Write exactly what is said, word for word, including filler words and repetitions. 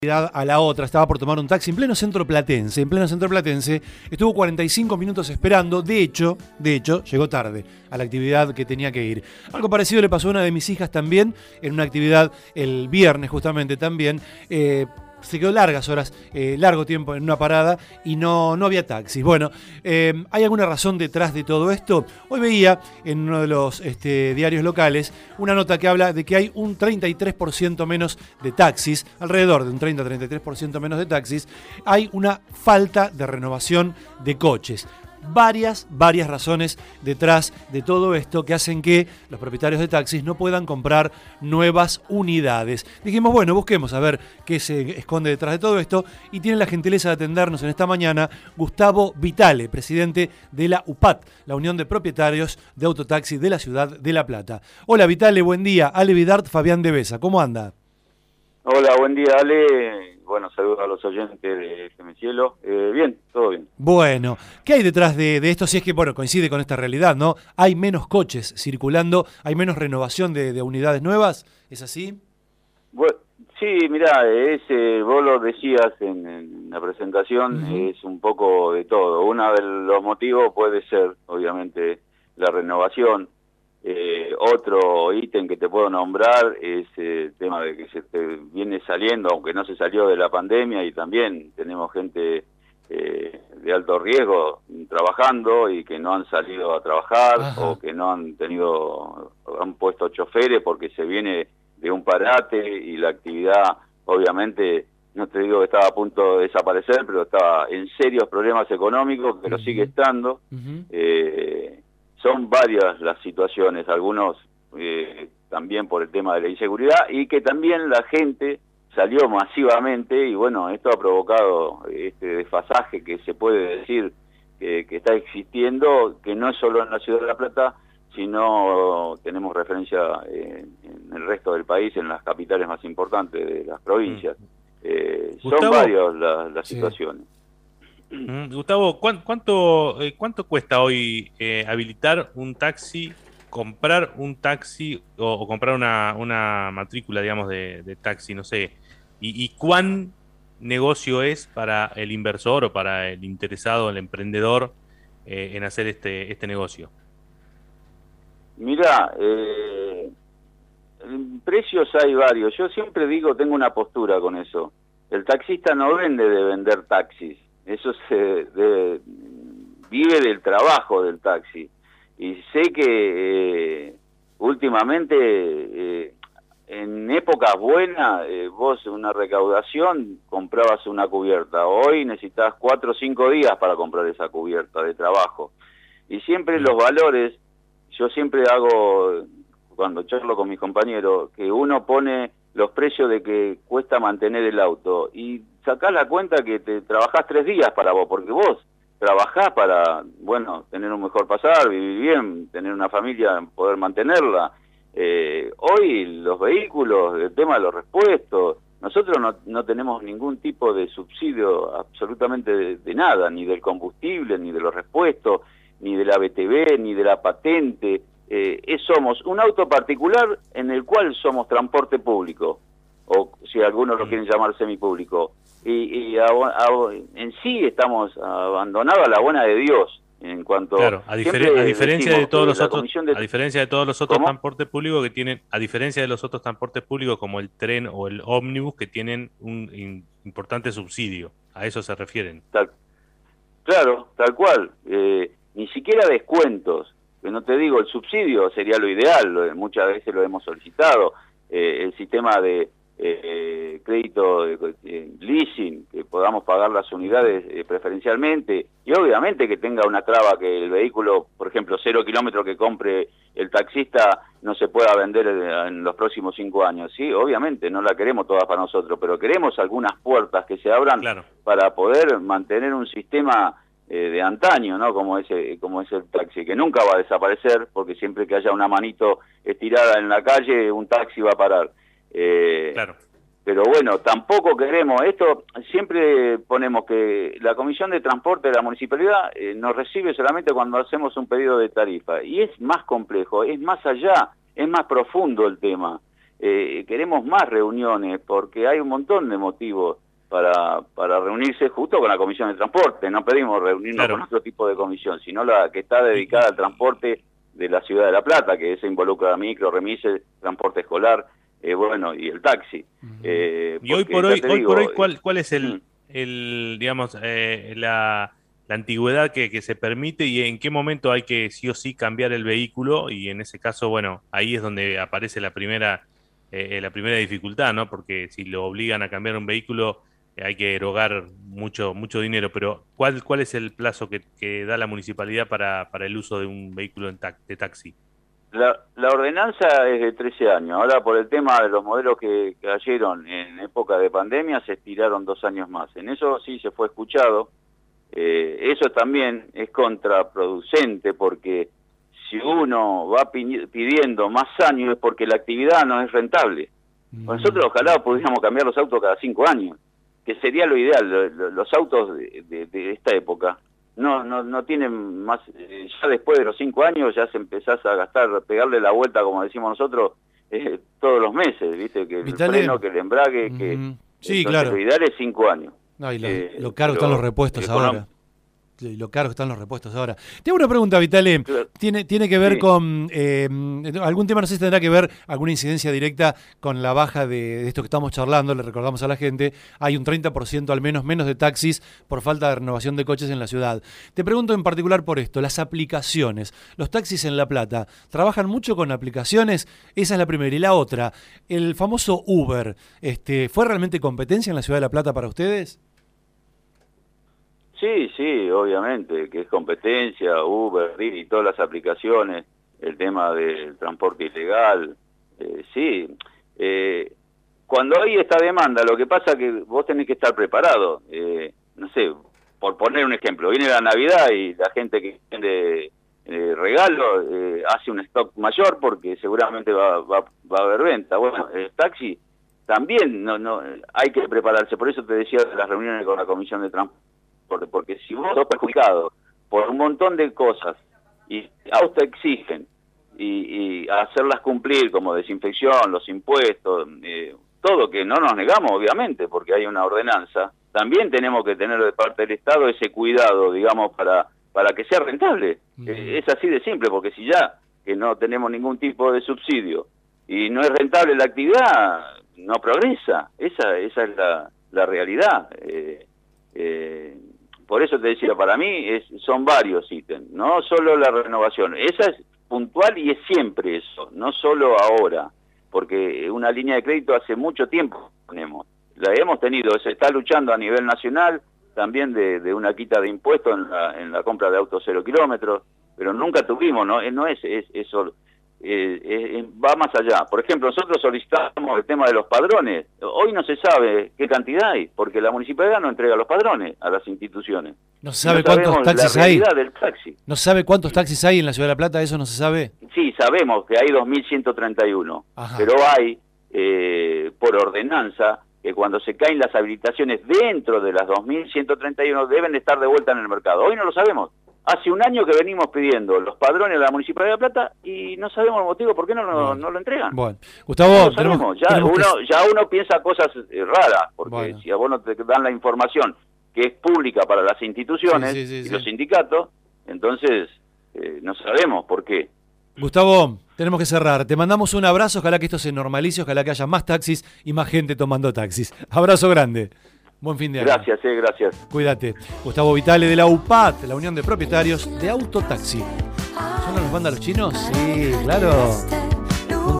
A la otra, estaba por tomar un taxi en pleno centro platense, en pleno centro platense, estuvo cuarenta y cinco minutos esperando, de hecho, de hecho, llegó tarde a la actividad que tenía que ir. Algo parecido le pasó a una de mis hijas también, en una actividad el viernes justamente también, eh, se quedó largas horas, eh, largo tiempo en una parada y no, no había taxis. Bueno, eh, ¿hay alguna razón detrás de todo esto? Hoy veía en uno de los este, diarios locales una nota que habla de que hay un treinta y tres por ciento menos de taxis, alrededor de un treinta a treinta y tres por ciento menos de taxis. Hay una falta de renovación de coches. Varias, varias razones detrás de todo esto que hacen que los propietarios de taxis no puedan comprar nuevas unidades. Dijimos, bueno, busquemos a ver qué se esconde detrás de todo esto y tiene la gentileza de atendernos en esta mañana Gustavo Vitale, presidente de la U P A T, la Unión de Propietarios de Autotaxi de la Ciudad de La Plata. Hola Vitale, buen día. Ale Vidart, Fabián de Besa, ¿cómo anda? Hola, buen día Ale. Bueno, saludos a los oyentes de F M Cielo. Eh, bien, todo bien. Bueno, ¿qué hay detrás de, de esto? Si es que, bueno, coincide con esta realidad, ¿no? Hay menos coches circulando, hay menos renovación de, de unidades nuevas, ¿es así? Bueno, sí, mirá, es, eh, vos lo decías en, en la presentación, uh-huh. Es un poco de todo. Uno de los motivos puede ser, obviamente, la renovación. Eh, otro ítem que te puedo nombrar es eh, el tema de que se te viene saliendo, aunque no se salió de la pandemia, y también tenemos gente eh, de alto riesgo trabajando y que no han salido a trabajar. Ajá. O que no han tenido, han puesto choferes porque se viene de un parate y la actividad, obviamente, no te digo que estaba a punto de desaparecer, pero estaba en serios problemas económicos, que uh-huh. lo sigue estando. Uh-huh. eh, Son varias las situaciones, algunos eh, también por el tema de la inseguridad, y que también la gente salió masivamente, y bueno, esto ha provocado este desfasaje que se puede decir que, que está existiendo, que no es solo en la Ciudad de La Plata, sino tenemos referencia eh, en el resto del país, en las capitales más importantes de las provincias. Eh, son varias las, las sí. situaciones. Mm, Gustavo, ¿cuánto, eh, cuánto cuesta hoy eh, habilitar un taxi, comprar un taxi o, o comprar una, una matrícula, digamos, de, de taxi, no sé? Y, ¿Y cuán negocio es para el inversor o para el interesado, el emprendedor, eh, en hacer este, este negocio? Mirá, eh, precios hay varios. Yo siempre digo, tengo una postura con eso. El taxista no vende de vender taxis. Eso se de, vive del trabajo del taxi. Y sé que eh, últimamente, eh, en épocas buenas, eh, vos una recaudación comprabas una cubierta. Hoy necesitas cuatro o cinco días para comprar esa cubierta de trabajo. Y siempre los valores, yo siempre hago, cuando charlo con mis compañeros, que uno pone los precios de que cuesta mantener el auto y sacás la cuenta que te trabajás tres días para vos, porque vos trabajás para, bueno, tener un mejor pasar, vivir bien, tener una familia, poder mantenerla. Eh, hoy los vehículos, el tema de los repuestos, nosotros no, no tenemos ningún tipo de subsidio absolutamente de, de nada, ni del combustible, ni de los repuestos, ni de la B T V, ni de la patente. Eh, es, somos un auto particular en el cual somos transporte público, o si algunos lo quieren llamar semipúblico. Y, y a, a, en sí estamos abandonados a la buena de Dios en cuanto claro, a, diferen, a diferencia de todos los otros de, a diferencia de todos los otros ¿cómo? transportes públicos que tienen, a diferencia de los otros transportes públicos como el tren o el ómnibus, que tienen un in, importante subsidio. A eso se refieren. Tal, claro, tal cual. Eh, ni siquiera descuentos. Que no te digo, el subsidio sería lo ideal, muchas veces lo hemos solicitado. Eh, el sistema de Eh, crédito, eh, leasing, que podamos pagar las unidades eh, preferencialmente, y obviamente que tenga una traba, que el vehículo, por ejemplo, cero kilómetros que compre el taxista no se pueda vender en los próximos cinco años. Sí, obviamente no la queremos todas para nosotros, pero queremos algunas puertas que se abran, claro, para poder mantener un sistema eh, de antaño, ¿no? Como ese, como es el taxi, que nunca va a desaparecer, porque siempre que haya una manito estirada en la calle, un taxi va a parar. Eh, claro. Pero bueno, tampoco queremos, esto siempre ponemos que la Comisión de Transporte de la Municipalidad eh, nos recibe solamente cuando hacemos un pedido de tarifa, y es más complejo, es más allá, es más profundo el tema. eh, queremos más reuniones, porque hay un montón de motivos para, para reunirse justo con la Comisión de Transporte. No pedimos reunirnos Claro. con otro tipo de comisión, sino la que está dedicada al transporte de la Ciudad de La Plata, que se involucra a micro, remises, transporte escolar, eh, bueno, y el taxi. Eh, Y hoy porque por ya hoy, te hoy digo, por hoy, ¿cuál, cuál es el, mm. el digamos, eh, la, la antigüedad que, que se permite y en qué momento hay que sí o sí cambiar el vehículo? Y en ese caso, bueno, ahí es donde aparece la primera, eh, la primera dificultad, ¿no? Porque si lo obligan a cambiar un vehículo, eh, hay que erogar mucho, mucho dinero. Pero ¿cuál, cuál es el plazo que, que da la municipalidad para, para el uso de un vehículo en ta- de taxi? La, la ordenanza es de trece años. Ahora, por el tema de los modelos que cayeron en época de pandemia, se estiraron dos años más. En eso sí se fue escuchado. Eh, eso también es contraproducente, porque si uno va pi- pidiendo más años es porque la actividad no es rentable. Nosotros ojalá pudiéramos cambiar los autos cada cinco años, que sería lo ideal. Lo- lo- Los autos de, de- de esta época no no no tienen más, eh, ya después de los cinco años ya se empezás a gastar, pegarle la vuelta, como decimos nosotros, eh, todos los meses, viste, que el Vitale. freno, que el embrague, que Mm, sí, entonces, claro. lo ideal es cinco años. No, y lo, Eh, lo caro que pero están los repuestos econom- ahora. Y lo caro que están los repuestos ahora. Tengo una pregunta, Vitale. Claro. Tiene, tiene que ver Sí. con eh, algún tema, no sé si tendrá que ver alguna incidencia directa con la baja de, de esto que estamos charlando. Le recordamos a la gente, hay un treinta por ciento al menos menos de taxis por falta de renovación de coches en la ciudad. Te pregunto en particular por esto, las aplicaciones. Los taxis en La Plata, ¿trabajan mucho con aplicaciones? Esa es la primera. Y la otra, el famoso Uber, este, ¿fue realmente competencia en la ciudad de La Plata para ustedes? Sí, sí, obviamente, que es competencia, Uber, Didi, todas las aplicaciones, el tema del transporte ilegal, eh, sí. Eh, cuando hay esta demanda, lo que pasa es que vos tenés que estar preparado. Eh, no sé, por poner un ejemplo, viene la Navidad y la gente que vende eh, regalos eh, hace un stock mayor porque seguramente va, va, va a haber venta. Bueno, el taxi también no, no hay que prepararse, por eso te decía de las reuniones con la Comisión de Transporte. Porque si vos sos perjudicado por un montón de cosas y autos te exigen y, y hacerlas cumplir, como desinfección, los impuestos, eh, todo, que no nos negamos obviamente porque hay una ordenanza, también tenemos que tener de parte del Estado ese cuidado, digamos, para, para que sea rentable. Mm. Eh, es así de simple, porque si ya que no tenemos ningún tipo de subsidio y no es rentable la actividad, no progresa. Esa, esa es la, la realidad. Eh, eh, Por eso te decía, para mí es, son varios ítems, no solo la renovación. Esa es puntual y es siempre eso, no solo ahora, porque una línea de crédito hace mucho tiempo tenemos. La hemos tenido, se está luchando a nivel nacional también de, de una quita de impuestos en la, en la compra de autos cero kilómetros, pero nunca tuvimos, no, no es, es eso. Eh, eh, va más allá. Por ejemplo, nosotros solicitamos el tema de los padrones. Hoy no se sabe qué cantidad hay, porque la municipalidad no entrega los padrones a las instituciones. ¿No se sabe no cuántos taxis la hay? realidad del taxi. ¿No se sabe cuántos taxis hay en la Ciudad de La Plata? ¿Eso no se sabe? Sí, sabemos que hay dos mil ciento treinta y uno, Ajá. pero hay, eh, por ordenanza, que cuando se caen las habilitaciones dentro de las dos mil ciento treinta y uno deben de estar de vuelta en el mercado. Hoy no lo sabemos. Hace un año que venimos pidiendo los padrones de la Municipalidad de La Plata y no sabemos el motivo por qué no, no, Bueno. no lo entregan. Bueno, Gustavo, No lo tenemos, sabemos. Ya, tenemos uno, que... ya uno piensa cosas eh, raras, porque Bueno. si a vos no te dan la información que es pública para las instituciones Sí, sí, sí, y sí. los sindicatos, entonces eh, no sabemos por qué. Gustavo, tenemos que cerrar. Te mandamos un abrazo, ojalá que esto se normalice, ojalá que haya más taxis y más gente tomando taxis. Abrazo grande. Buen fin de año. Gracias, eh, gracias. Cuídate. Gustavo Vitale de la U P A T, la Unión de Propietarios de Autotaxi. ¿Son los bandas los chinos? Sí, claro.